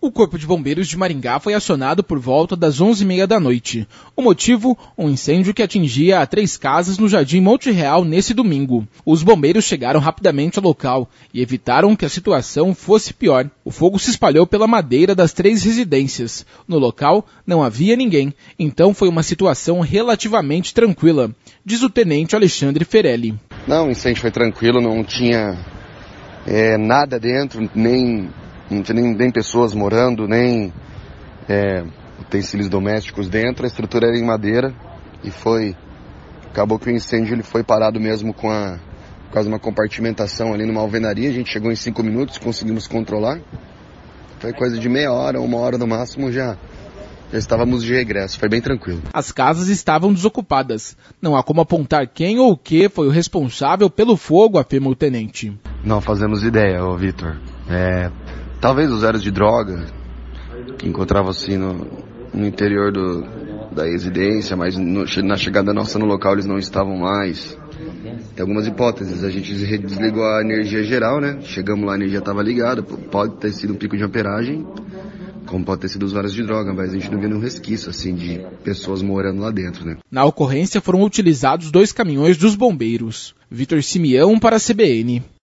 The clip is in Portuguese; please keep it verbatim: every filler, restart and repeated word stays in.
O Corpo de Bombeiros de Maringá foi acionado por volta das onze e meia da noite. O motivo? Um incêndio que atingia três casas no Jardim Monte Real nesse domingo. Os bombeiros chegaram rapidamente ao local e evitaram que a situação fosse pior. O fogo se espalhou pela madeira das três residências. No local não havia ninguém, então foi uma situação relativamente tranquila, diz o tenente Alexandre Ferelli. Não, o incêndio foi tranquilo, não tinha é, nada dentro, nem... Não tinha nem, nem pessoas morando, nem é, utensílios domésticos dentro. A estrutura era em madeira e foi... Acabou que o incêndio ele foi parado mesmo com a, por causa de uma compartimentação ali numa alvenaria. A gente chegou em cinco minutos, conseguimos controlar. Foi coisa de meia hora, uma hora no máximo, já, já estávamos de regresso. Foi bem tranquilo. As casas estavam desocupadas. Não há como apontar quem ou o que foi o responsável pelo fogo, afirma o tenente. Não fazemos ideia, ô Vitor. É... Talvez usuários de droga, que encontravam assim no, no interior do, da residência, mas no, na chegada nossa no local eles não estavam mais. Tem algumas hipóteses, a gente desligou a energia geral, né? Chegamos lá, a energia estava ligada, pode ter sido um pico de amperagem, como pode ter sido usuários de droga, mas a gente não viu nenhum resquício assim de pessoas morando lá dentro, né? Na ocorrência foram utilizados dois caminhões dos bombeiros. Vitor Simeão para a C B N.